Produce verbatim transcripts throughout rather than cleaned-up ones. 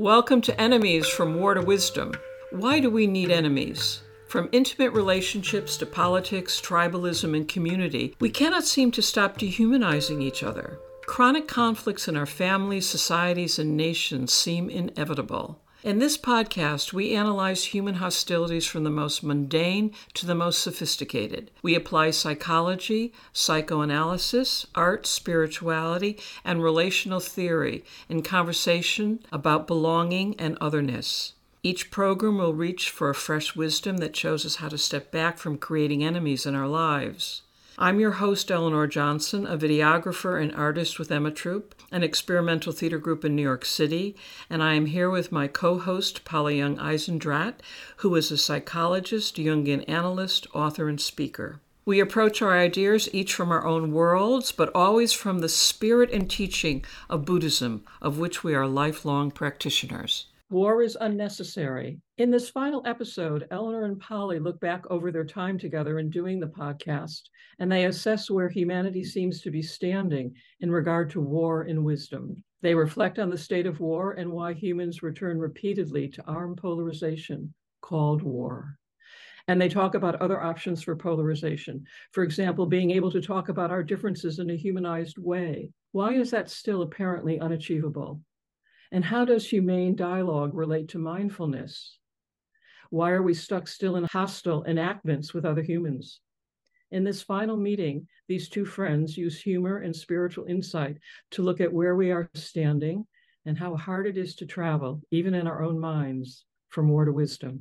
Welcome to Enemies from War to Wisdom. Why do we need enemies? From intimate relationships to politics, tribalism, and community, we cannot seem to stop dehumanizing each other. Chronic conflicts in our families, societies, and nations seem inevitable. In this podcast, we analyze human hostilities from the most mundane to the most sophisticated. We apply psychology, psychoanalysis, art, spirituality, and relational theory in conversation about belonging and otherness. Each program will reach for a fresh wisdom that shows us how to step back from creating enemies in our lives. I'm your host, Eleanor Johnson, a videographer and artist with Emma Troupe, an experimental theater group in New York City, and I am here with my co-host, Polly Young Eisendrath, who is a psychologist, Jungian analyst, author, and speaker. We approach our ideas each from our own worlds, but always from the spirit and teaching of Buddhism, of which we are lifelong practitioners. War is unnecessary. In this final episode, Eleanor and Polly look back over their time together in doing the podcast, and they assess where humanity seems to be standing in regard to war and wisdom. They reflect on the state of war and why humans return repeatedly to armed polarization called war. And they talk about other options for polarization. For example, being able to talk about our differences in a humanized way. Why is that still apparently unachievable? And how does humane dialogue relate to mindfulness? Why are we stuck still in hostile enactments with other humans? In this final meeting, these two friends use humor and spiritual insight to look at where we are standing and how hard it is to travel, even in our own minds, from war to wisdom.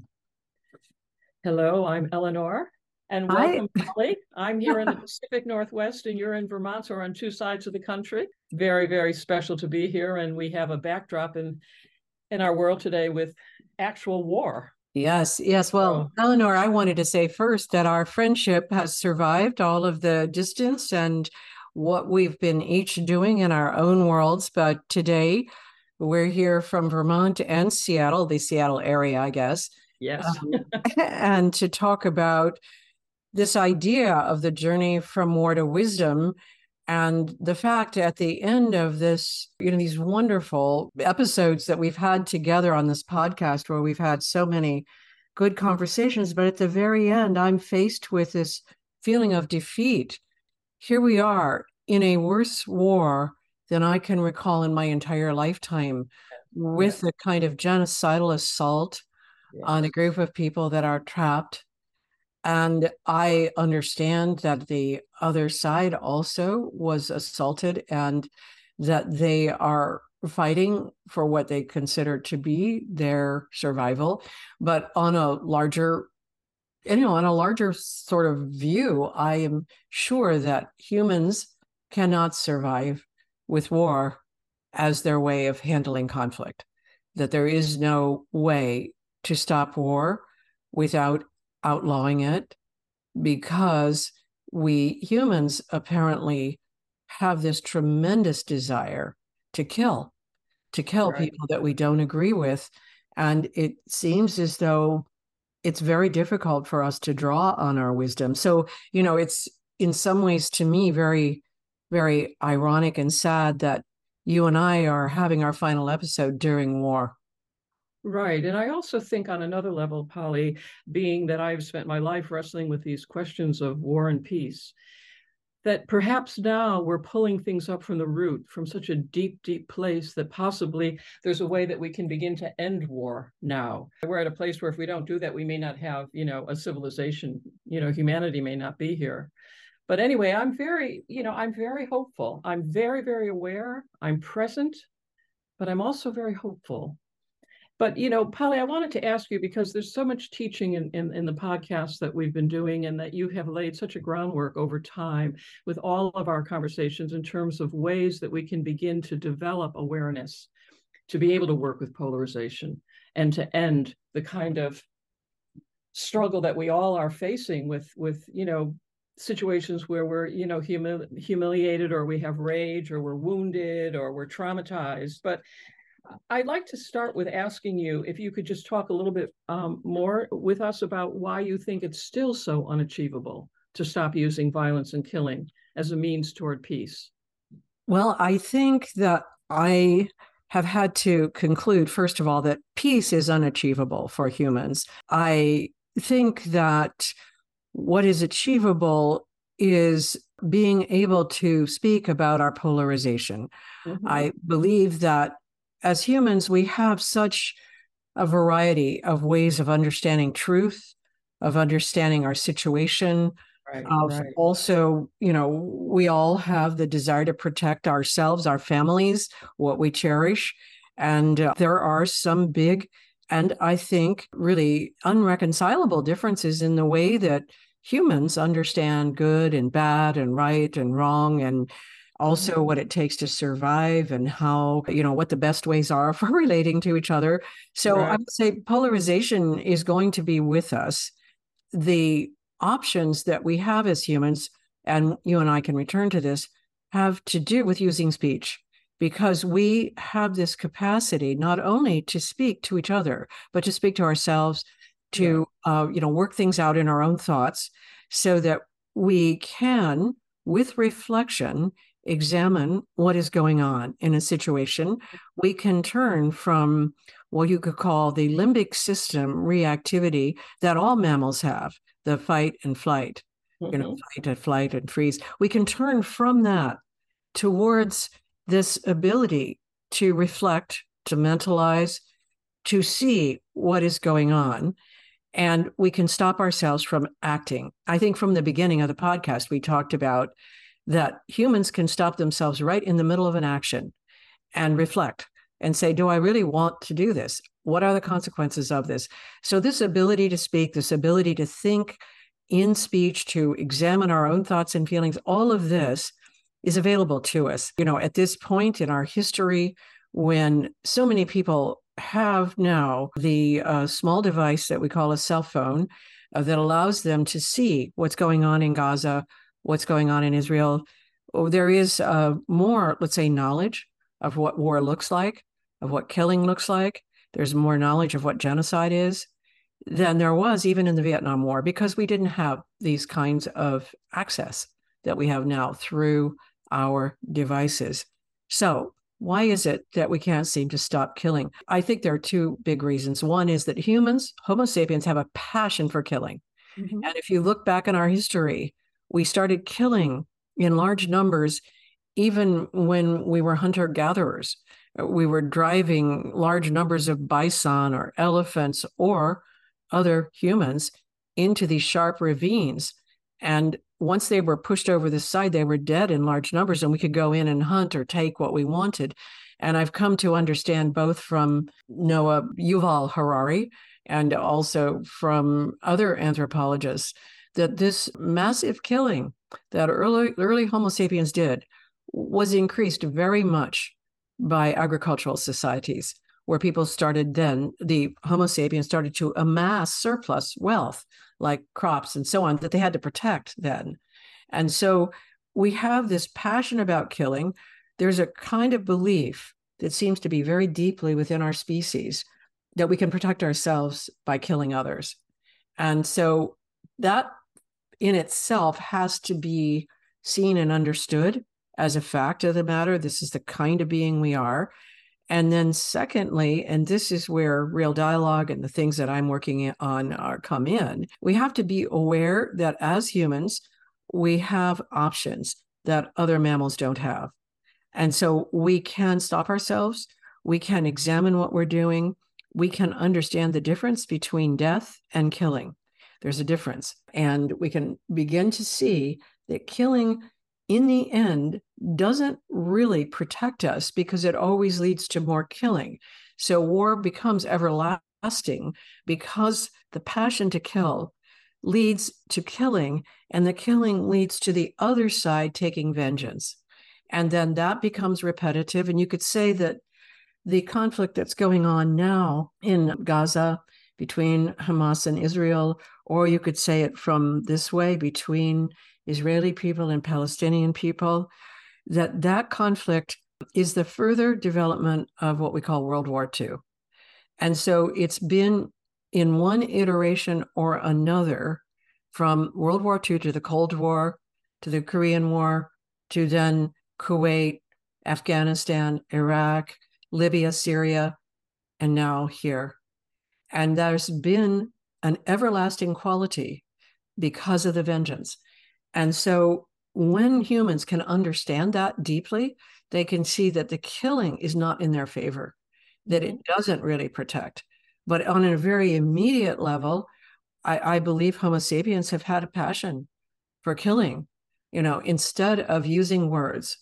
Hello, I'm Eleanor, and welcome, Polly. I'm here in the Pacific Northwest, and you're in Vermont, so we're on two sides of the country. Very, very special to be here, and we have a backdrop in, in our world today with actual war. Yes, yes. Well, so, Eleanor, I wanted to say first that our friendship has survived all of the distance and what we've been each doing in our own worlds. But today we're here from Vermont and Seattle, the Seattle area, I guess. Yes. Um, and to talk about this idea of the journey from war to wisdom. And the fact at the end of this, you know, these wonderful episodes that we've had together on this podcast, where we've had so many good conversations, but at the very end, I'm faced with this feeling of defeat. Here we are in a worse war than I can recall in my entire lifetime, with the kind of genocidal assault yes. on a group of people that are trapped. And I understand that the other side also was assaulted and that they are fighting for what they consider to be their survival. But on a larger, you know, on a larger sort of view, I am sure that humans cannot survive with war as their way of handling conflict, that there is no way to stop war without outlawing it, because we humans apparently have this tremendous desire to kill, to kill right. people that we don't agree with. And it seems as though it's very difficult for us to draw on our wisdom. So, you know, it's in some ways to me very, very ironic and sad that you and I are having our final episode during war. Right. And I also think on another level, Polly, being that I've spent my life wrestling with these questions of war and peace, that perhaps now we're pulling things up from the root, from such a deep, deep place that possibly there's a way that we can begin to end war now. We're at a place where if we don't do that, we may not have, you know, a civilization, you know, humanity may not be here. But anyway, I'm very, you know, I'm very hopeful. I'm very, very aware. I'm present, but I'm also very hopeful. But, you know, Polly, I wanted to ask you, because there's so much teaching in, in, in the podcast that we've been doing, and that you have laid such a groundwork over time with all of our conversations in terms of ways that we can begin to develop awareness, to be able to work with polarization and to end the kind of struggle that we all are facing with, with you know, situations where we're, you know, humili- humiliated, or we have rage, or we're wounded, or we're traumatized. But I'd like to start with asking you if you could just talk a little bit um, more with us about why you think it's still so unachievable to stop using violence and killing as a means toward peace. Well, I think that I have had to conclude, first of all, that peace is unachievable for humans. I think that what is achievable is being able to speak about our polarization. Mm-hmm. I believe that as humans, we have such a variety of ways of understanding truth, of understanding our situation, right, of right. also, you know, we all have the desire to protect ourselves, our families, what we cherish. And uh, there are some big and I think really unreconcilable differences in the way that humans understand good and bad and right and wrong, and also what it takes to survive and how, you know, what the best ways are for relating to each other. So right. I would say polarization is going to be with us. The options that we have as humans, and you and I can return to this, have to do with using speech, because we have this capacity not only to speak to each other, but to speak to ourselves, to yeah. uh, you know, work things out in our own thoughts, so that we can, with reflection, examine what is going on in a situation. We can turn from what you could call the limbic system reactivity that all mammals have, the fight and flight, mm-hmm. you know, fight and flight and freeze. We can turn from that towards this ability to reflect, to mentalize, to see what is going on. And we can stop ourselves from acting. I think from the beginning of the podcast, we talked about that humans can stop themselves right in the middle of an action and reflect and say, do I really want to do this? What are the consequences of this? So this ability to speak, this ability to think in speech, to examine our own thoughts and feelings, all of this is available to us. You know, at this point in our history, when so many people have now the uh, small device that we call a cell phone uh, that allows them to see what's going on in Gaza, what's going on in Israel. Oh, there is uh, more, let's say, knowledge of what war looks like, of what killing looks like. There's more knowledge of what genocide is than there was even in the Vietnam War, because we didn't have these kinds of access that we have now through our devices. So why is it that we can't seem to stop killing? I think there are two big reasons. One is that humans, Homo sapiens, have a passion for killing. Mm-hmm. And if you look back in our history, we started killing in large numbers even when we were hunter-gatherers. We were driving large numbers of bison or elephants or other humans into these sharp ravines. And once they were pushed over the side, they were dead in large numbers, and we could go in and hunt or take what we wanted. And I've come to understand, both from Noah Yuval Harari and also from other anthropologists, that this massive killing that early, early Homo sapiens did was increased very much by agricultural societies, where people started then, the Homo sapiens started to amass surplus wealth, like crops and so on, that they had to protect then. And so we have this passion about killing. There's a kind of belief that seems to be very deeply within our species that we can protect ourselves by killing others. And so that in itself has to be seen and understood as a fact of the matter. This is the kind of being we are. And then secondly, and this is where real dialogue and the things that I'm working on are come in, we have to be aware that as humans, we have options that other mammals don't have. And so we can stop ourselves. We can examine what we're doing. We can understand the difference between death and killing. There's a difference. And we can begin to see that killing in the end doesn't really protect us, because it always leads to more killing. So war becomes everlasting because the passion to kill leads to killing, and the killing leads to the other side taking vengeance. And then that becomes repetitive. And you could say that the conflict that's going on now in Gaza between Hamas and Israel, or you could say it from this way, between Israeli people and Palestinian people, that that conflict is the further development of what we call World War Two. And so it's been in one iteration or another, from World War Two to the Cold War, to the Korean War, to then Kuwait, Afghanistan, Iraq, Libya, Syria, and now here. And there's been an everlasting quality because of the vengeance. And so when humans can understand that deeply, they can see that the killing is not in their favor, that it doesn't really protect. But on a very immediate level, I, I believe Homo sapiens have had a passion for killing, you know, instead of using words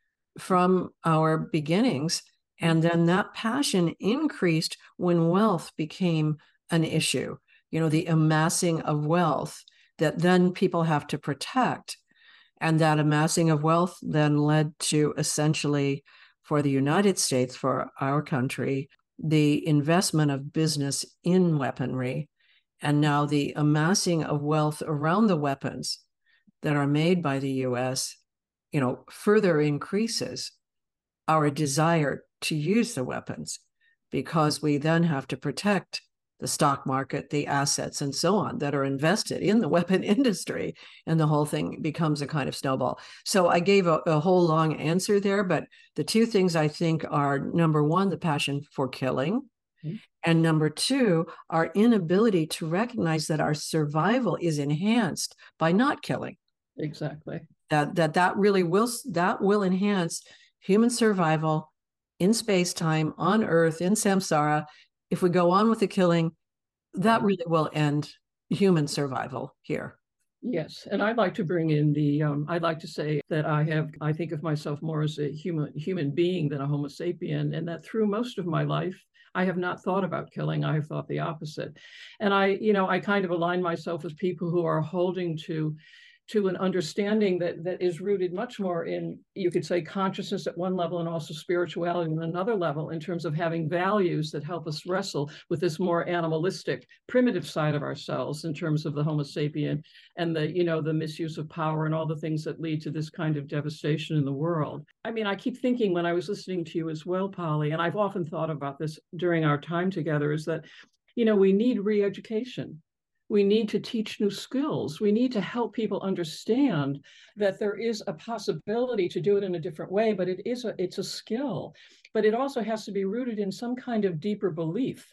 from our beginnings. And then that passion increased when wealth became an issue, you know, the amassing of wealth that then people have to protect. And that amassing of wealth then led to essentially, for the United States, for our country, the investment of business in weaponry. And now the amassing of wealth around the weapons that are made by the U S, you know, further increases our desire to use the weapons, because we then have to protect the stock market, the assets, and so on that are invested in the weapon industry. And the whole thing becomes a kind of snowball. So I gave a, a whole long answer there, but the two things I think are, number one, the passion for killing. Mm-hmm. And number two, our inability to recognize that our survival is enhanced by not killing. Exactly. That that that really will that will enhance human survival in space-time, on Earth, in samsara. If we go on with the killing, that really will end human survival here. Yes, and I'd like to bring in the, um, I'd like to say that I have, I think of myself more as a human human being than a Homo sapien, and that through most of my life, I have not thought about killing. I have thought the opposite. And I, you know, I kind of align myself with people who are holding to to an understanding that that is rooted much more in, you could say, consciousness at one level and also spirituality on another level, in terms of having values that help us wrestle with this more animalistic, primitive side of ourselves, in terms of the Homo sapien and the, you know, the misuse of power and all the things that lead to this kind of devastation in the world. I mean, I keep thinking when I was listening to you as well, Polly, and I've often thought about this during our time together, is that, you know, we need re-education. We need to teach new skills. We need to help people understand that there is a possibility to do it in a different way, but it is a, it's a skill. But it also has to be rooted in some kind of deeper belief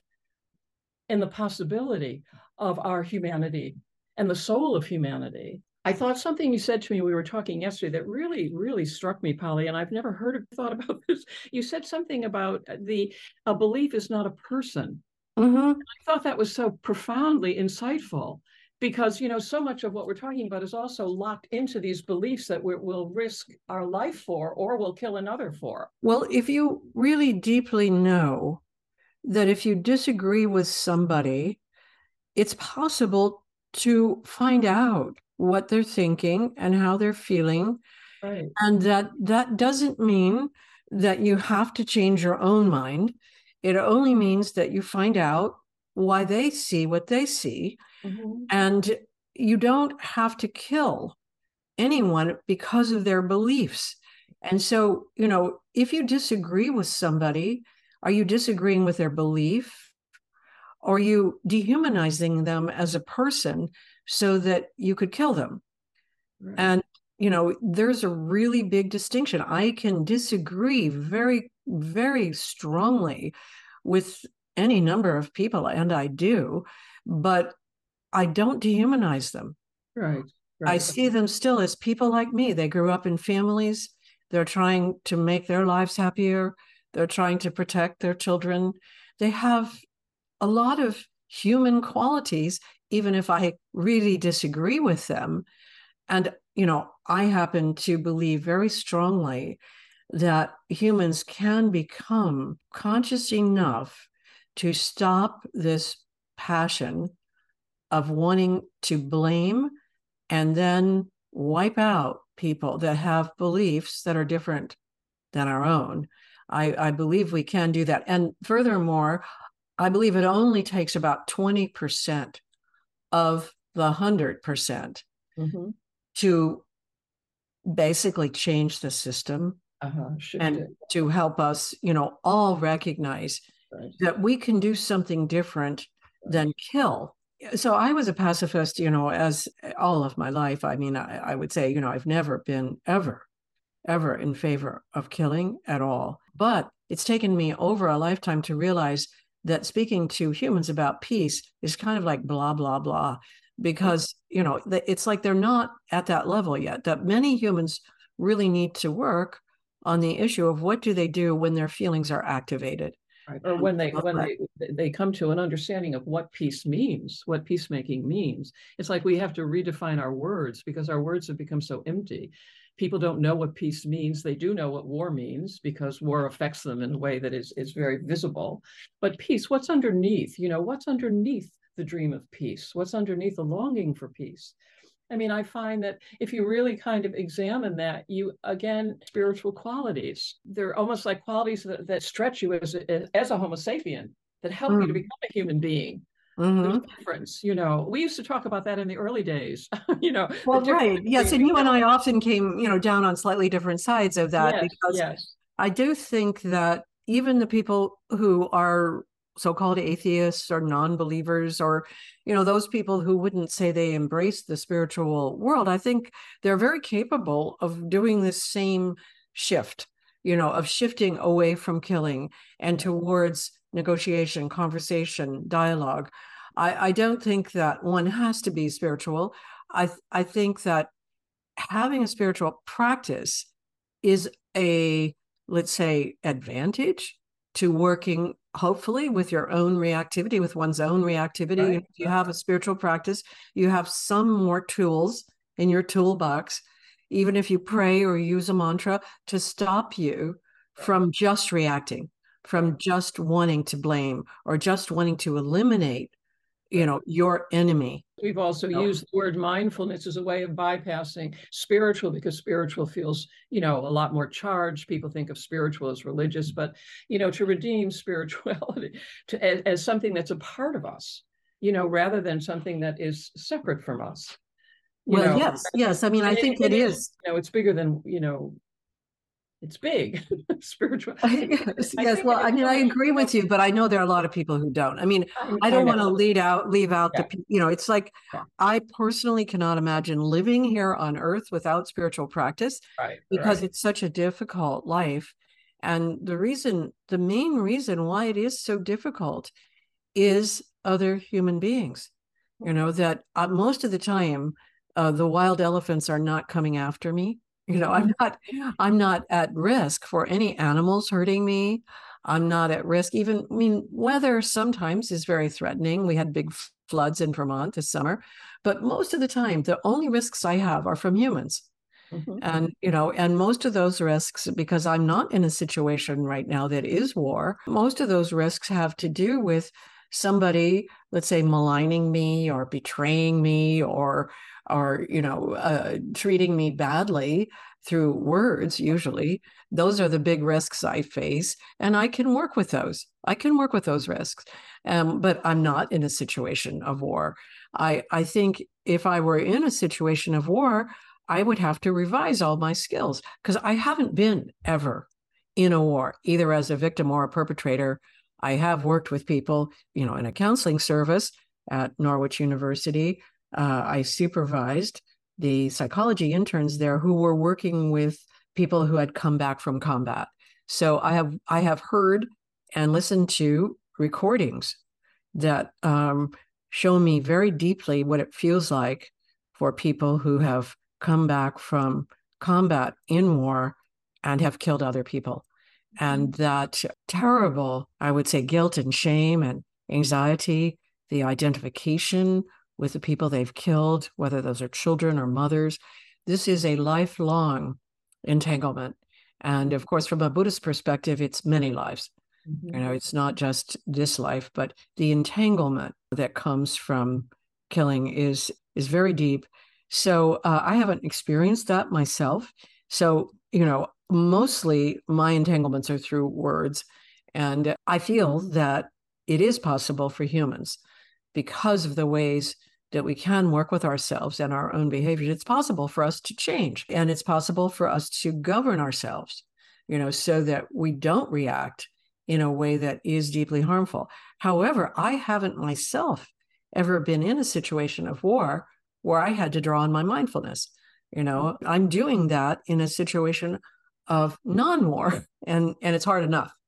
in the possibility of our humanity and the soul of humanity. I thought something you said to me, we were talking yesterday, that really, really struck me, Polly, and I've never heard or thought about this. You said something about the, a belief is not a person. Mm-hmm. I thought that was so profoundly insightful, because, you know, so much of what we're talking about is also locked into these beliefs that we will risk our life for, or will kill another for. Well, if you really deeply know that if you disagree with somebody, it's possible to find out what they're thinking and how they're feeling. Right. And that that doesn't mean that you have to change your own mind. It only means that you find out why they see what they see. Mm-hmm. And you don't have to kill anyone because of their beliefs. And so, you know, if you disagree with somebody, are you disagreeing with their belief? Or are you dehumanizing them as a person so that you could kill them? Right. And, you know, there's a really big distinction. I can disagree very, very strongly with any number of people, and I do, but I don't dehumanize them. Right. Right. I see them still as people like me. They grew up in families. They're trying to make their lives happier. They're trying to protect their children. They have a lot of human qualities, even if I really disagree with them. And, you know, I happen to believe very strongly that humans can become conscious enough to stop this passion of wanting to blame and then wipe out people that have beliefs that are different than our own. I, I believe we can do that. And furthermore, I believe it only takes about twenty percent of the one hundred percent mm-hmm. to basically change the system uh-huh. and it. to help us, you know, all recognize right. that we can do something different right. than kill. So I was a pacifist, you know, as all of my life. I mean, I, I would say, you know, I've never been ever, ever in favor of killing at all. But it's taken me over a lifetime to realize that speaking to humans about peace is kind of like blah, blah, blah, because, you know, it's like they're not at that level yet, that many humans really need to work on the issue of what do they do when their feelings are activated. Right. Or when they when they they come to an understanding of what peace means, what peacemaking means. It's like we have to redefine our words because our words have become so empty. People don't know what peace means. They do know what war means because war affects them in a way that is, is very visible. But peace, what's underneath? You know, what's underneath the dream of peace? What's underneath the longing for peace? I mean, I find that if you really kind of examine that, you, again, spiritual qualities, they're almost like qualities that, that stretch you as a, as a Homo sapien, that help mm. you to become a human being. Mm-hmm. There's a difference, you know. We used to talk about that in the early days, you know. Well, right. Yes. And you and I often came, you know, down on slightly different sides of that, yes, because yes. I do think that even the people who are so-called atheists or non-believers, or, you know, those people who wouldn't say they embrace the spiritual world, I think they're very capable of doing this same shift, you know, of shifting away from killing and towards negotiation, conversation, dialogue. I, I don't think that one has to be spiritual. I, I think that having a spiritual practice is a, let's say, advantage to working hopefully with your own reactivity, with one's own reactivity. Right. If you have a spiritual practice, you have some more tools in your toolbox, even if you pray or use a mantra, to stop you from just reacting, from just wanting to blame or just wanting to eliminate, you know, your enemy. We've also oh. used the word mindfulness as a way of bypassing spiritual, because spiritual feels, you know, a lot more charged. People think of spiritual as religious, but, you know, to redeem spirituality to, as, as something that's a part of us, you know, rather than something that is separate from us. You well, know, yes, yes. I mean, I think it, it is. You know, it's bigger than, you know, it's big, spiritual. Yes, yes. Well, I mean, I agree with you, but I know there are a lot of people who don't. I mean, I don't want to lead out, leave out yeah. the, you know, it's like, yeah. I personally cannot imagine living here on earth without spiritual practice, right, because right. it's such a difficult life. And the reason, the main reason why it is so difficult is other human beings, you know, that uh, most of the time, uh, the wild elephants are not coming after me. You know, I'm not, I'm not at risk for any animals hurting me. I'm not at risk. Even, I mean, weather sometimes is very threatening. We had big floods in Vermont this summer, but most of the time, the only risks I have are from humans. Mm-hmm. And, you know, and most of those risks, because I'm not in a situation right now that is war, most of those risks have to do with somebody, let's say, maligning me or betraying me or, or, you know, uh, treating me badly through words, usually. Those are the big risks I face. And I can work with those. I can work with those risks. Um, but I'm not in a situation of war. I, I think if I were in a situation of war, I would have to revise all my skills, because I haven't been ever in a war, either as a victim or a perpetrator. I have worked with people, you know, in a counseling service at Norwich University. Uh, I supervised the psychology interns there who were working with people who had come back from combat. So I have I have heard and listened to recordings that um, show me very deeply what it feels like for people who have come back from combat in war and have killed other people. And that terrible, I would say, guilt and shame and anxiety, the identification with the people they've killed, whether those are children or mothers. This is a lifelong entanglement. And of course, from a Buddhist perspective, it's many lives. Mm-hmm. You know, it's not just this life, but the entanglement that comes from killing is, is very deep. So uh, I haven't experienced that myself. So, you know, mostly my entanglements are through words. And I feel that it is possible for humans, because of the ways that we can work with ourselves and our own behaviors. It's possible for us to change, and it's possible for us to govern ourselves, you know, so that we don't react in a way that is deeply harmful. However, I haven't myself ever been in a situation of war where I had to draw on my mindfulness. You know, I'm doing that in a situation of non-war, and, and it's hard enough.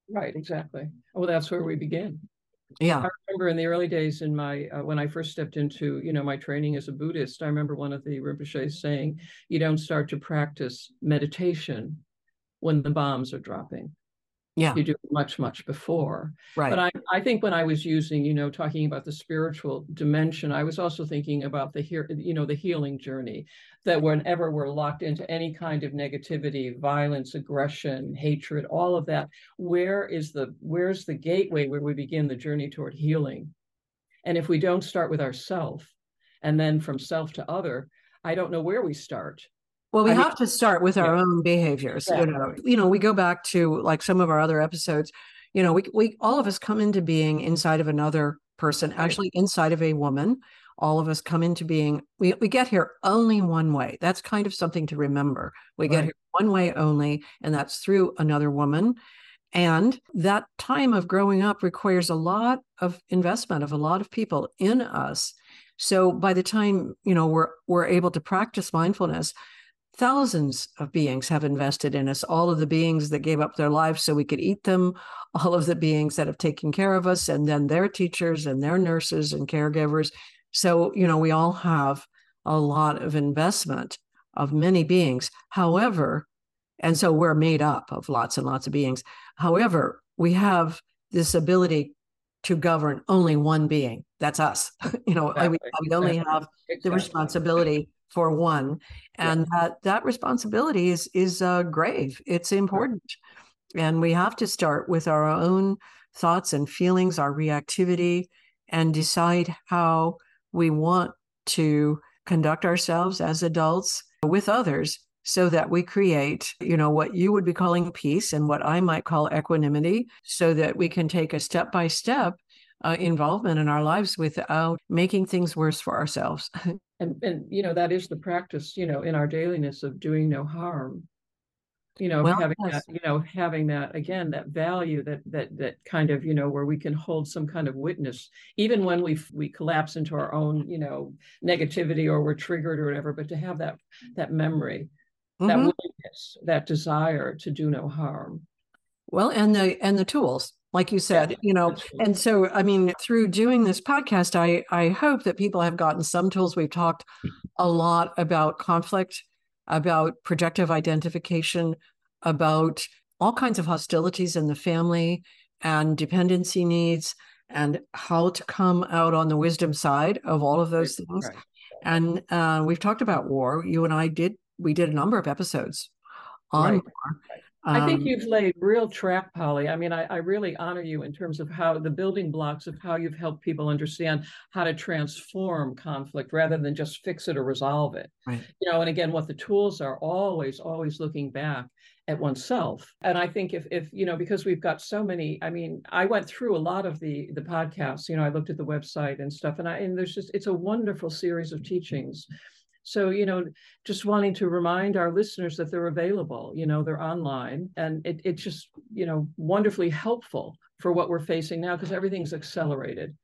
Right, exactly. Well, that's where we begin. Yeah. I remember in the early days in my uh, when I first stepped into, you know, my training as a Buddhist, I remember one of the Rinpoches saying, you don't start to practice meditation when the bombs are dropping. Yeah. You do it much, much before. But Right. I, I think when I was using, you know, talking about the spiritual dimension, I was also thinking about the here, you know, the healing journey, that whenever we're locked into any kind of negativity, violence, aggression, hatred, all of that, where is the where's the gateway where we begin the journey toward healing? And if we don't start with ourself and then from self to other, I don't know where we start. Well, we I mean, have to start with our yeah, own behaviors. You exactly. know, you know, we go back to like some of our other episodes. You know, we we all of us come into being inside of another person, Right, actually inside of a woman. All of us come into being. We we get here only one way. That's kind of something to remember. We get right, here one way only, and that's through another woman. And that time of growing up requires a lot of investment of a lot of people in us. So by the time, you know, we're we're able to practice mindfulness, thousands of beings have invested in us, all of the beings that gave up their lives so we could eat them, all of the beings that have taken care of us, and then their teachers and their nurses and caregivers. So, you know, we all have a lot of investment of many beings. However, and so we're made up of lots and lots of beings. However, we have this ability to govern only one being. That's us. you know, I, we, exactly, we only exactly, have the exactly. responsibility for one, Yeah. and that that responsibility is is uh, grave. It's Right. important, and we have to start with our own thoughts and feelings, our reactivity, and decide how we want to conduct ourselves as adults with others so that we create, you know, what you would be calling peace and what I might call equanimity, so that we can take a step by step uh, involvement in our lives without making things worse for ourselves. And and you know, that is the practice, you know, in our dailiness of doing no harm, you know, of Well, having that, yes. you know, having that again, that value that that that kind of, you know, where we can hold some kind of witness, even when we we collapse into our own, you know, negativity or we're triggered or whatever, but to have that that memory, that Mm-hmm. willingness, that desire to do no harm. Well, and the and the tools, like you Yes, said, you know, that's and so I mean, through doing this podcast, I I hope that people have gotten some tools. We've talked a lot about conflict, about projective identification, about all kinds of hostilities in the family and dependency needs, and how to come out on the wisdom side of all of right, those things. right. And uh, we've talked about war. You and I did we did a number of episodes on Right. war. I think Um, you've laid real track, Polly. I mean, I, I really honor you in terms of how the building blocks of how you've helped people understand how to transform conflict rather than just fix it or resolve it. right. You know, and again, what the tools are, always, always looking back at oneself. And I think if if you know, because we've got so many, I mean, I went through a lot of the the podcasts, you know, I looked at the website and stuff, and I and there's just it's a wonderful series of teachings. So, you know, just wanting to remind our listeners that they're available, you know, they're online, and it, it's just, you know, wonderfully helpful for what we're facing now because everything's accelerated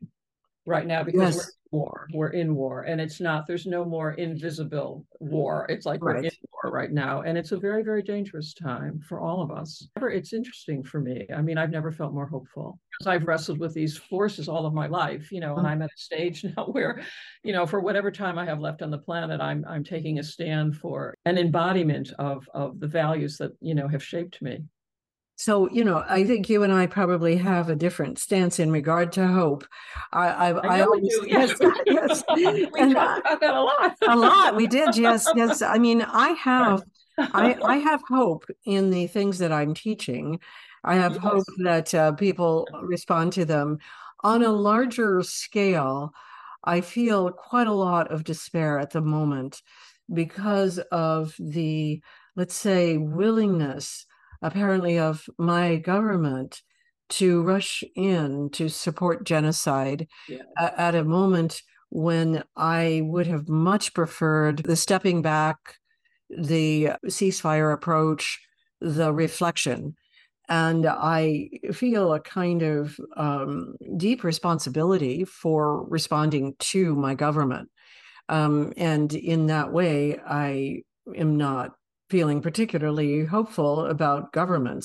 right now because we're in Yes. war, we're in war, and it's not, there's no more invisible war. It's like we're in Right. war right now, and it's a very, very dangerous time for all of us. It's interesting for me. I mean, I've never felt more hopeful because I've wrestled with these forces all of my life, you know, and I'm at a stage now where, you know, for whatever time I have left on the planet, I'm I'm taking a stand for an embodiment of of the values that, you know, have shaped me. So, you know, I think you and I probably have a different stance in regard to hope. I, I, I I know we always, do. Yes, yes, yes, we and talked uh, about that a lot. a lot we did. Yes, yes. I mean, I have, I, I have hope in the things that I'm teaching. I have hope Yes. that uh, people respond to them on a larger scale. I feel quite a lot of despair at the moment because of the, let's say, willingness, apparently, of my government to rush in to support genocide Yeah. a- at a moment when I would have much preferred the stepping back, the ceasefire approach, the reflection. And I feel a kind of um, deep responsibility for responding to my government. Um, and in that way, I am not feeling particularly hopeful about governments.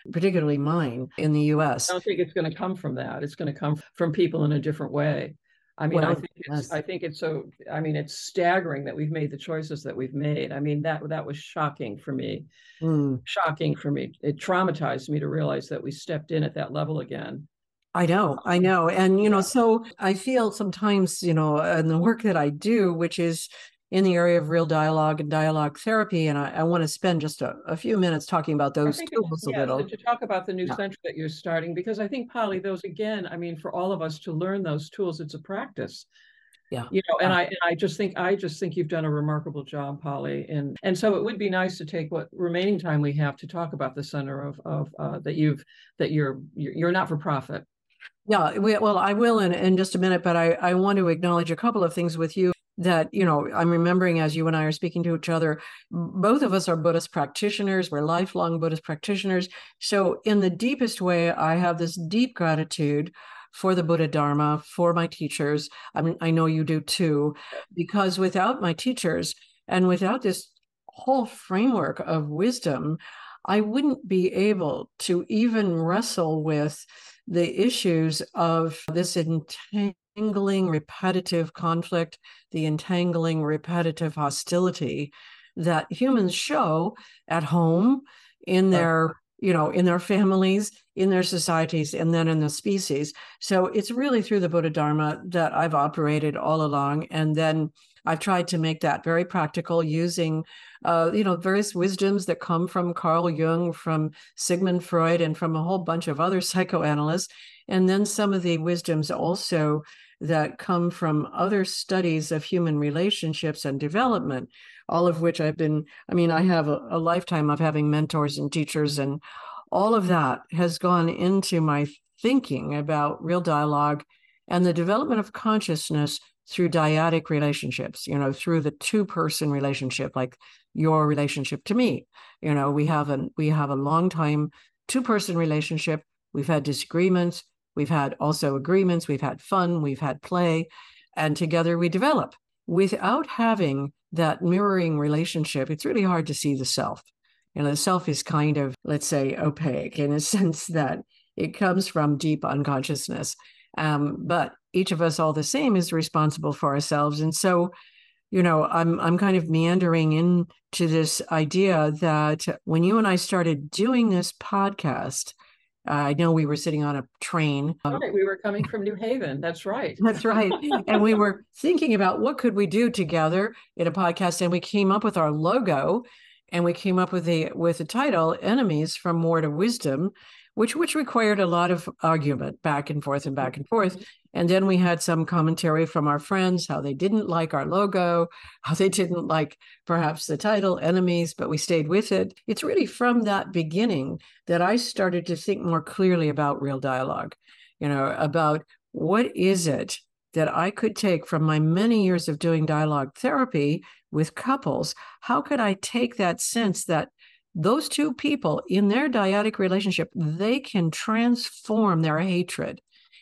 particularly mine in the U S. I don't think it's going to come from that. It's going to come from people in a different way. I mean, I Well, think it's, yes. I think it's so, I mean, it's staggering that we've made the choices that we've made. I mean, that, that was shocking for me, Mm. shocking for me. It traumatized me to realize that we stepped in at that level again. I know, I know. And, you know, Yeah. so I feel sometimes, you know, in the work that I do, which is in the area of real dialogue and dialogue therapy, and I, I want to spend just a, a few minutes talking about I those think it's, tools a yeah, so little. to talk about the new Yeah. center that you're starting, because I think, Polly, those again, I mean, for all of us to learn those tools, it's a practice. Yeah. You know, and Yeah. I and I just think I just think you've done a remarkable job, Polly. And and so it would be nice to take what remaining time we have to talk about the center of of uh, that you've that you're you're not for profit. Yeah, we, well, I will in, in just a minute, but I, I want to acknowledge a couple of things with you that, you know, I'm remembering as you and I are speaking to each other. Both of us are Buddhist practitioners. We're lifelong Buddhist practitioners. So in the deepest way, I have this deep gratitude for the Buddha Dharma, for my teachers. I mean, I know you do too, because without my teachers and without this whole framework of wisdom, I wouldn't be able to even wrestle with the issues of this entangling repetitive conflict, the entangling repetitive hostility that humans show at home, in their, you know, in their families, in their societies, and then in the species. So it's really through the Buddha Dharma that I've operated all along. And then I've tried to make that very practical using, uh, you know, various wisdoms that come from Carl Jung, from Sigmund Freud, and from a whole bunch of other psychoanalysts. And then some of the wisdoms also that come from other studies of human relationships and development, all of which I've been, I mean, I have a, a lifetime of having mentors and teachers, and all of that has gone into my thinking about real dialogue and the development of consciousness through dyadic relationships, you know, through the two-person relationship, like your relationship to me. You know, we have a we have a long time two-person relationship. We've had disagreements, we've had also agreements, we've had fun, we've had play, and together we develop. Without having that mirroring relationship, it's really hard to see the self. You know, the self is kind of, let's say, opaque in a sense that it comes from deep unconsciousness. Um, but each of us, all the same, is responsible for ourselves. And so, you know, I'm I'm kind of meandering into this idea that when you and I started doing this podcast, uh, I know we were sitting on a train. Um, Right, we were coming from New Haven. That's right. that's right. And we were thinking about what could we do together in a podcast, and we came up with our logo, and we came up with the with the title "Enemies from War to Wisdom," which which required a lot of argument back and forth and back and forth. And then we had some commentary from our friends, how they didn't like our logo, how they didn't like perhaps the title "Enemies," but we stayed with it. It's really from that beginning that I started to think more clearly about real dialogue, you know, about what is it that I could take from my many years of doing dialogue therapy with couples? How could I take that sense that those two people in their dyadic relationship, they can transform their hatred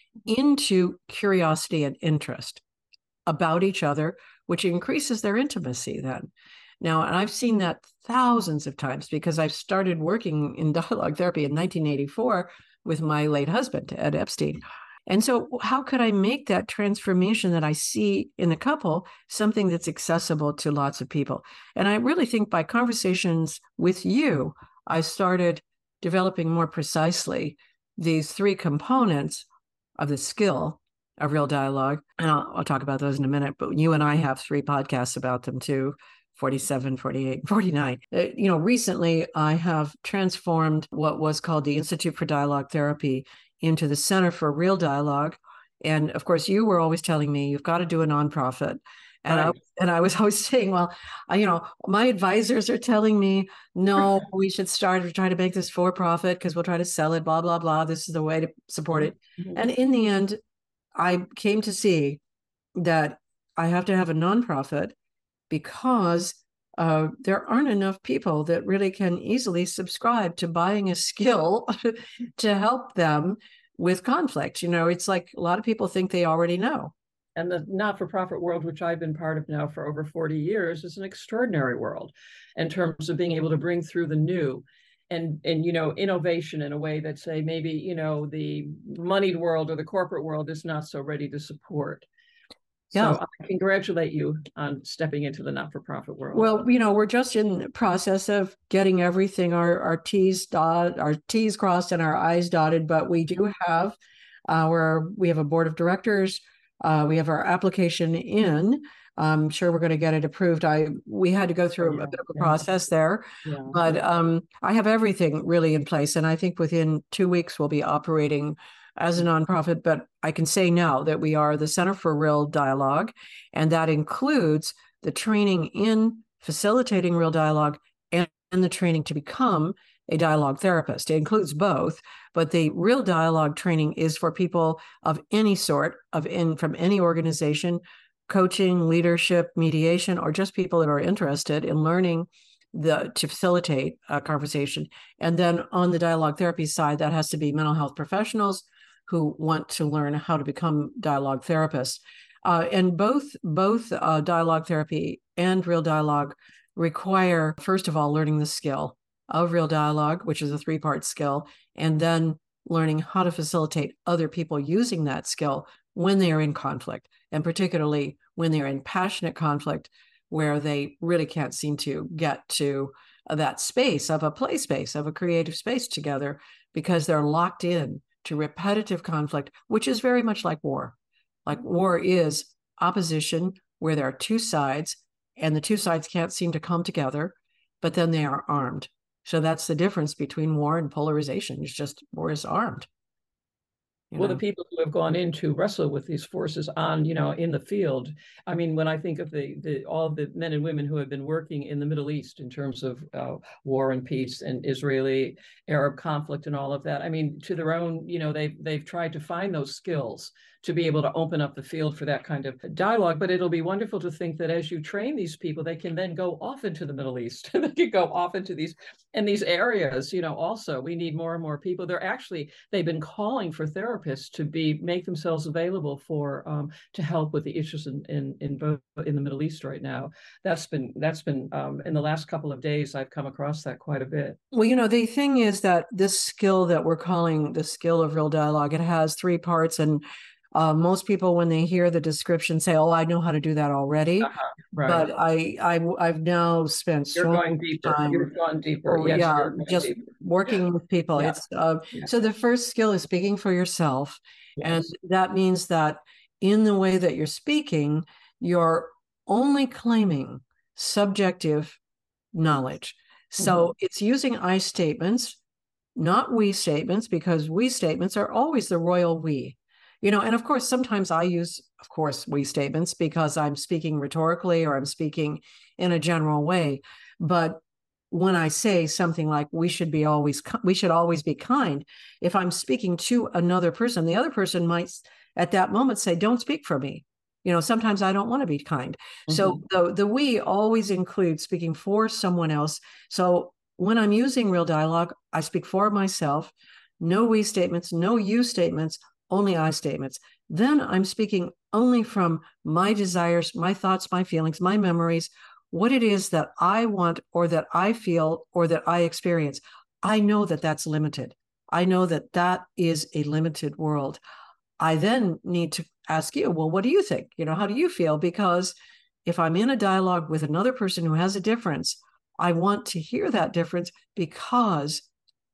into curiosity and interest about each other, which increases their intimacy then. Now, and I've seen that thousands of times because I've started working in dialogue therapy in nineteen eighty-four with my late husband, Ed Epstein. And so, how could I make that transformation that I see in the couple something that's accessible to lots of people? And I really think by conversations with you, I started developing more precisely these three components of the skill of real dialogue. And I'll, I'll talk about those in a minute, but you and I have three podcasts about them too. forty-seven, forty-eight, forty-nine. Uh, you know, recently I have transformed what was called the Institute for Dialogue Therapy into the Center for Real Dialogue. And of course, you were always telling me you've got to do a nonprofit. And right. I and I was always saying, well, I, you know, my advisors are telling me, no, we should start to try to make this for profit because we'll try to sell it, blah, blah, blah. This is the way to support it. Mm-hmm. And in the end, I came to see that I have to have a nonprofit because uh, there aren't enough people that really can easily subscribe to buying a skill to help them with conflict. You know, it's like a lot of people think they already know. And the not-for-profit world, which I've been part of now for over forty years, is an extraordinary world in terms of being able to bring through the new. and and you know, innovation in a way that, say, maybe, you know, the moneyed world or the corporate world is not so ready to support. Yeah. So I congratulate you on stepping into the not-for-profit world. Well, you know, we're just in the process of getting everything, our, our T's dot, our T's crossed and our I's dotted, but we do have our, we have a board of directors. Uh, we have our application in. I'm sure we're going to get it approved. I, we had to go through oh, yeah, a bit of a yeah. process there, yeah, but yeah. Um, I have everything really in place. And I think within two weeks we'll be operating as a nonprofit, but I can say now that we are the Center for Real Dialogue, and that includes the training in facilitating real dialogue and, and the training to become a dialogue therapist. It includes both, but the real dialogue training is for people of any sort, of in from any organization, coaching, leadership, mediation, or just people that are interested in learning the to facilitate a conversation. And then on the dialogue therapy side, that has to be mental health professionals who want to learn how to become dialogue therapists. Uh, and both both uh, dialogue therapy and real dialogue require, first of all, learning the skill of real dialogue, which is a three-part skill, and then learning how to facilitate other people using that skill when they are in conflict, and particularly when they're in passionate conflict where they really can't seem to get to that space of a play space, of a creative space together, because they're locked in to repetitive conflict, which is very much like war. Like war is opposition where there are two sides and the two sides can't seem to come together, but then they are armed. So that's the difference between war and polarization. It's just war is armed. Well, know? The people who have gone in to wrestle with these forces on, you know, in the field. I mean, when I think of the, the all the men and women who have been working in the Middle East in terms of uh, war and peace and Israeli-Arab conflict and all of that, I mean, to their own, you know, they've, they've tried to find those skills to be able to open up the field for that kind of dialogue. But it'll be wonderful to think that as you train these people, they can then go off into the Middle East. They can go off into these, in these areas, you know, also. We need more and more people. They're actually, they've been calling for therapists to be, make themselves available for, um, to help with the issues in, in, in both in the Middle East right now. That's been, that's been, um, in the last couple of days, I've come across that quite a bit. Well, you know, the thing is that this skill that we're calling the skill of real dialogue, it has three parts, and Uh, most people, when they hear the description, say, "Oh, I know how to do that already." Uh-huh, right. But I, I, I've now spent you're so going deeper. time, you're going deeper. Oh, yes, yeah, just deeper. working yeah. with people. Yeah. It's uh, yeah. So the first skill is speaking for yourself, yes. And that means that in the way that you're speaking, you're only claiming subjective knowledge. So mm-hmm. It's using I statements, not we statements, because we statements are always the royal we. You know, and of course, sometimes I use, of course, we statements because I'm speaking rhetorically or I'm speaking in a general way. But when I say something like we should be always, we should always be kind, if I'm speaking to another person, the other person might at that moment say, "Don't speak for me." You know, sometimes I don't want to be kind. Mm-hmm. So the, the we always includes speaking for someone else. So when I'm using real dialogue, I speak for myself, no we statements, no you statements, only I statements. Then I'm speaking only from my desires, my thoughts, my feelings, my memories, what it is that I want or that I feel or that I experience. I know that that's limited. I know that that is a limited world. I then need to ask you, well, what do you think? You know, how do you feel? Because if I'm in a dialogue with another person who has a difference, I want to hear that difference because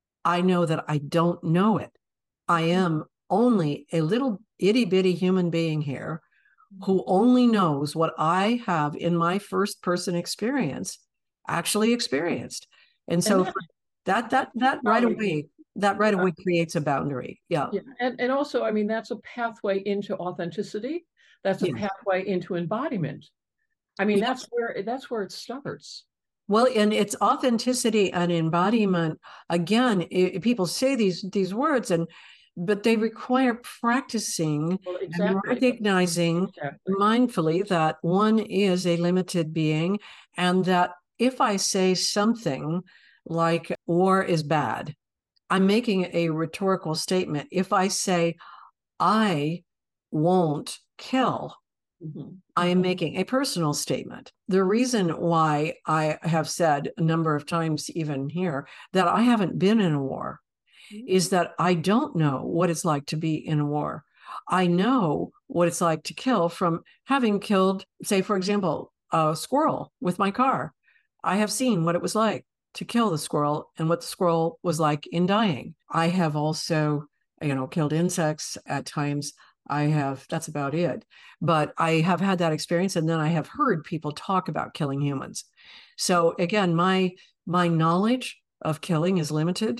I know that I don't know it. I am only a little itty bitty human being here who only knows what I have in my first person experience actually experienced. And so and that, that, that right away, that right away creates a boundary. Yeah. yeah. And, and also, I mean, that's a pathway into authenticity. That's a yeah. pathway into embodiment. I mean, yeah. that's where, that's where it starts. Well, and it's authenticity and embodiment. Again, it, people say these, these words and but they require practicing well, exactly. and recognizing exactly. mindfully that one is a limited being, and that if I say something like war is bad, I'm making a rhetorical statement. If I say I won't kill, Mm-hmm. I am making a personal statement. The reason why I have said a number of times, even here, that I haven't been in a war mm-hmm. is that I don't know what it's like to be in a war. I know what it's like to kill from having killed, say, for example, a squirrel with my car. I have seen what it was like to kill the squirrel and what the squirrel was like in dying. I have also, you know, killed insects at times. I have, that's about it. But I have had that experience, and then I have heard people talk about killing humans. So again, my my knowledge of killing is limited.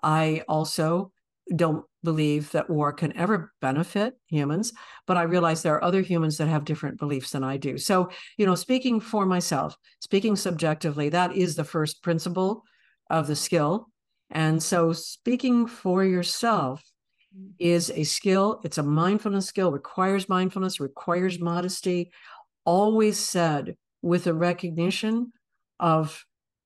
I also don't believe that war can ever benefit humans, but I realize there are other humans that have different beliefs than I do. So, you know, speaking for myself, speaking subjectively, that is the first principle of the skill. And so speaking for yourself is a skill. It's a mindfulness skill, requires mindfulness, requires modesty, always said with a recognition of,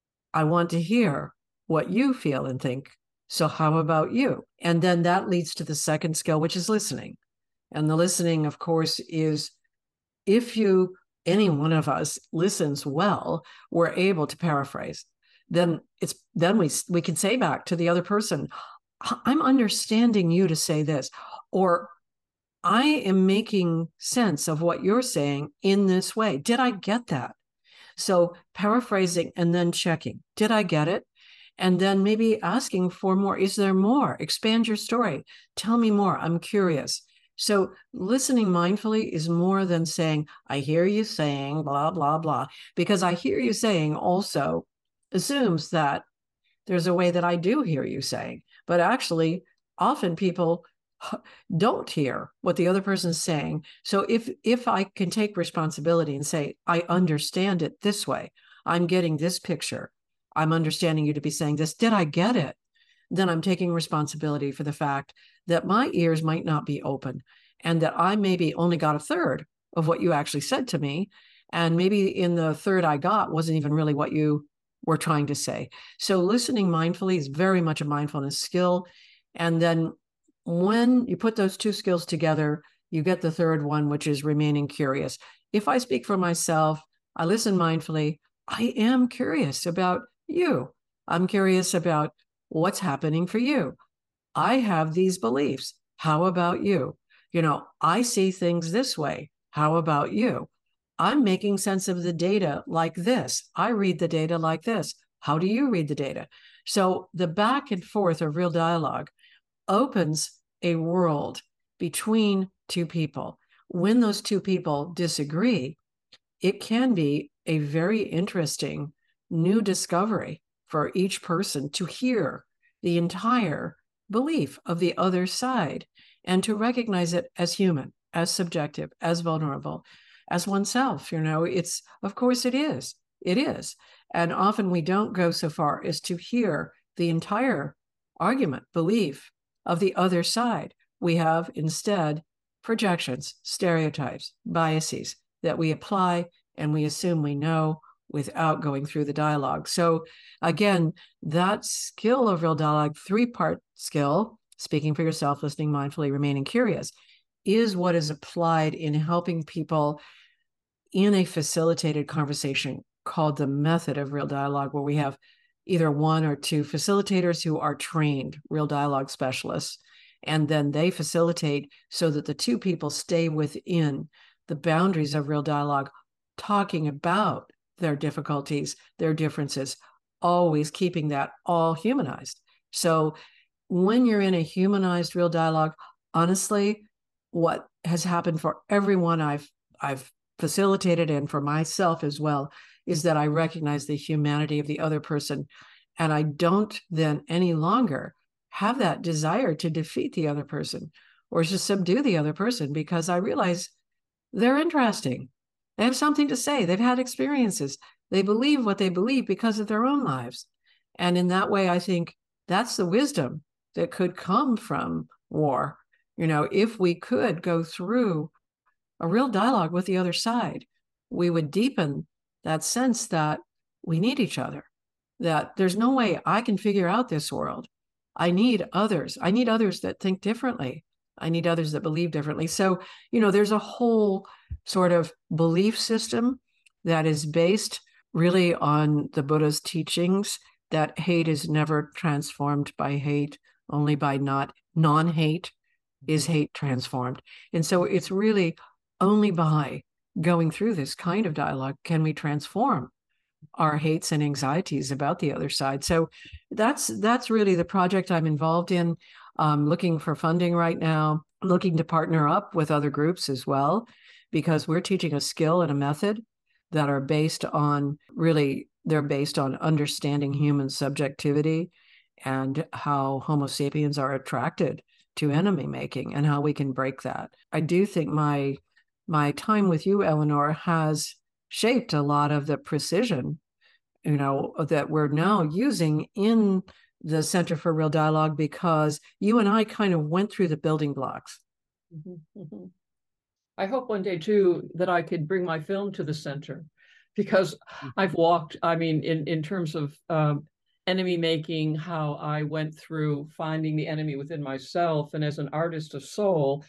I want to hear what you feel and think. So how about you? And then that leads to the second skill, which is listening. And the listening, of course, is if you, any one of us listens well, we're able to paraphrase. Then it's, then we, we can say back to the other person, I'm understanding you to say this, or I am making sense of what you're saying in this way. Did I get that? So paraphrasing and then checking. Did I get it? And then maybe asking for more. Is there more? Expand your story. Tell me more. I'm curious. So listening mindfully is more than saying, I hear you saying blah, blah, blah, because I hear you saying also assumes that there's a way that I do hear you saying. But actually, often people don't hear what the other person is saying. So if if I can take responsibility and say, I understand it this way, I'm getting this picture, I'm understanding you to be saying this, did I get it? Then I'm taking responsibility for the fact that my ears might not be open and that I maybe only got a third of what you actually said to me. And maybe in the third I got wasn't even really what you were trying to say. So listening mindfully is very much a mindfulness skill. And then when you put those two skills together, you get the third one, which is remaining curious. If I speak for myself, I listen mindfully, I am curious about you. I'm curious about what's happening for you. I have these beliefs. How about you? You know, I see things this way. How about you? I'm making sense of the data like this. I read the data like this. How do you read the data? So the back and forth of real dialogue opens a world between two people. When those two people disagree, it can be a very interesting new discovery for each person to hear the entire belief of the other side and to recognize it as human, as subjective, as vulnerable, as oneself. You know, it's, of course it is, it is. And often we don't go so far as to hear the entire argument, belief of the other side. We have instead projections, stereotypes, biases that we apply and we assume we know without going through the dialogue. So again, that skill of real dialogue, three-part skill, speaking for yourself, listening mindfully, remaining curious, is what is applied in helping people in a facilitated conversation called the method of real dialogue, where we have either one or two facilitators who are trained real dialogue specialists, and then they facilitate so that the two people stay within the boundaries of real dialogue, talking about their difficulties, their differences, always keeping that all humanized. So when you're in a humanized real dialogue, honestly, what has happened for everyone I've I've facilitated and for myself as well is that I recognize the humanity of the other person, and I don't then any longer have that desire to defeat the other person or to subdue the other person, because I realize they're interesting. They have something to say. They've had experiences. They believe what they believe because of their own lives. And in that way, I think that's the wisdom that could come from war. You know, if we could go through a real dialogue with the other side, we would deepen that sense that we need each other, that there's no way I can figure out this world. I need others. I need others that think differently. I need others that believe differently. So, you know, there's a whole sort of belief system that is based really on the Buddha's teachings, that hate is never transformed by hate, only by not non-hate is hate transformed. And so it's really only by going through this kind of dialogue can we transform our hates and anxieties about the other side. So that's that's really the project I'm involved in. Um, looking for funding right now, looking to partner up with other groups as well, because we're teaching a skill and a method that are based on really, they're based on understanding human subjectivity and how Homo sapiens are attracted to enemy making and how we can break that. I do think my my time with you, Eleanor, has shaped a lot of the precision, you know, that we're now using in the Center for Real Dialogue, because you and I kind of went through the building blocks. Mm-hmm, mm-hmm. I hope one day too that I could bring my film to the center, because I've walked, I mean, in, in terms of um, enemy making, how I went through finding the enemy within myself. And as an artist of soul,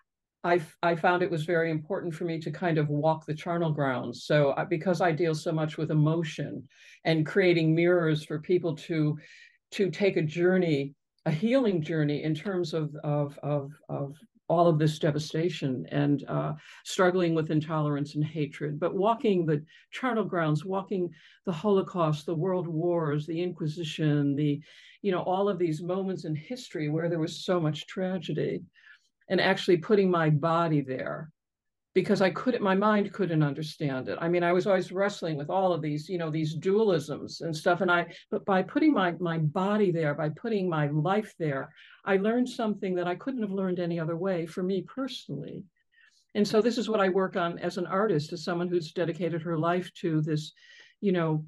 I, I found it was very important for me to kind of walk the charnel grounds. So I, because I deal so much with emotion and creating mirrors for people to, to take a journey, a healing journey in terms of, of, of, of all of this devastation and uh, struggling with intolerance and hatred, but walking the charnel grounds, walking the Holocaust, the world wars, the Inquisition, the, you know, all of these moments in history where there was so much tragedy, and actually putting my body there, because I couldn't, my mind couldn't understand it. I mean, I was always wrestling with all of these, you know, these dualisms and stuff. And I, but by putting my, my body there, by putting my life there, I learned something that I couldn't have learned any other way for me personally. And so this is what I work on as an artist, as someone who's dedicated her life to this, you know,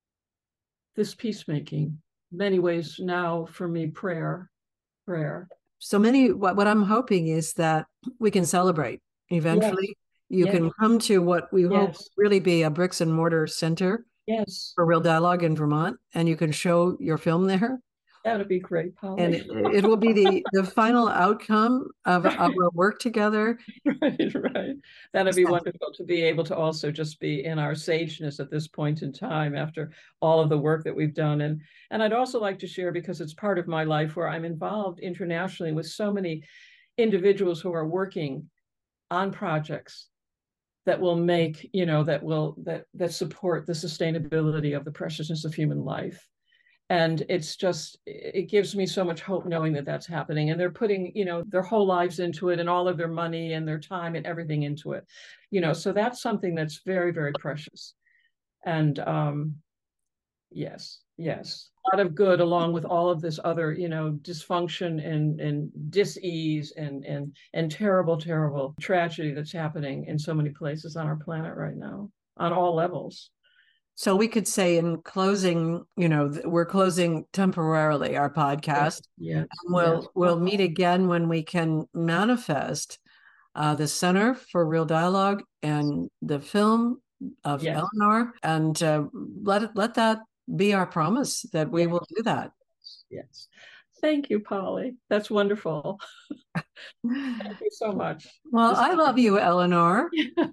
this peacemaking. Many ways now for me, prayer, prayer. So many, what, what I'm hoping is that we can celebrate. Eventually, yes. you yes. can come to what we yes. hope really be a bricks and mortar center yes. for Real Dialogue in Vermont, and you can show your film there. That would be great, Polly. And it, it will be the, the final outcome of, of our work together. Right, right. That'd be wonderful to be able to also just be in our sageness at this point in time after all of the work that we've done. And, and I'd also like to share, because it's part of my life where I'm involved internationally with so many individuals who are working on projects that will make, you know, that will, that, that support the sustainability of the preciousness of human life. And it's just, it gives me so much hope knowing that that's happening. And they're putting, you know, their whole lives into it and all of their money and their time and everything into it, you know, so that's something that's very, very precious. And um, yes, yes, a lot of good along with all of this other, you know, dysfunction and, and dis-ease and, and, and terrible, terrible tragedy that's happening in so many places on our planet right now, on all levels. So we could say in closing, you know, we're closing temporarily our podcast. Yes. And we'll yes. we'll meet again when we can manifest uh, the Center for Real Dialogue and the film of yes. Eleanor, and uh, let it, let that be our promise that we yes. will do that. Yes. Thank you, Polly. That's wonderful. Thank you so much. Well, this I love you, Eleanor.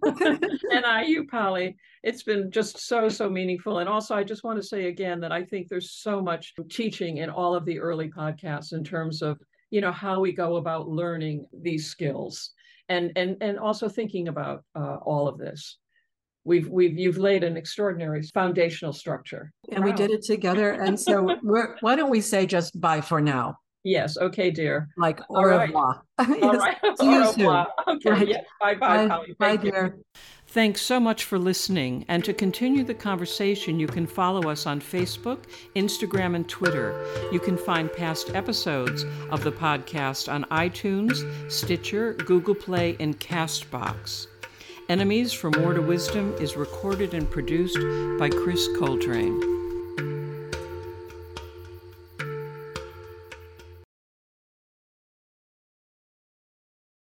And I, you, Polly. It's been just so, so meaningful. And also, I just want to say again that I think there's so much teaching in all of the early podcasts in terms of, you know, how we go about learning these skills and, and, and also thinking about uh, all of this. We've, we've, you've laid an extraordinary foundational structure. And wow. we did it together. And so we're, why don't we say just bye for now? Yes. Okay, dear. Like au revoir. Right. All right. See you soon. Okay. Right. Yes. Bye-bye, Polly. Bye, dear. Thanks so much for listening. And to continue the conversation, you can follow us on Facebook, Instagram, and Twitter. You can find past episodes of the podcast on iTunes, Stitcher, Google Play, and CastBox. Enemies from War to Wisdom is recorded and produced by Chris Coltrane.